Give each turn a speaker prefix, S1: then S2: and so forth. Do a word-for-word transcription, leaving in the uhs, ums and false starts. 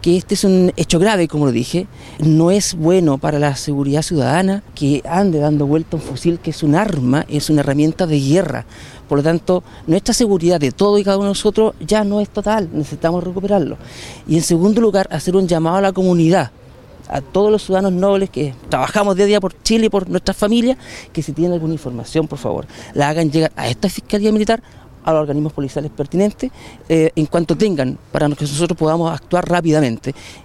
S1: que este es un hecho grave, como lo dije. No es bueno para la seguridad ciudadana que ande dando vuelta un fusil que es un arma, es una herramienta de guerra. Por lo tanto, nuestra seguridad de todo y cada uno de nosotros ya no es total, necesitamos recuperarlo. Y en segundo lugar, hacer un llamado a la comunidad, a todos los ciudadanos nobles que trabajamos día a día por Chile y por nuestras familias, que si tienen alguna información, por favor, la hagan llegar a esta Fiscalía Militar, a los organismos policiales pertinentes, eh, en cuanto tengan, para que nosotros podamos actuar rápidamente.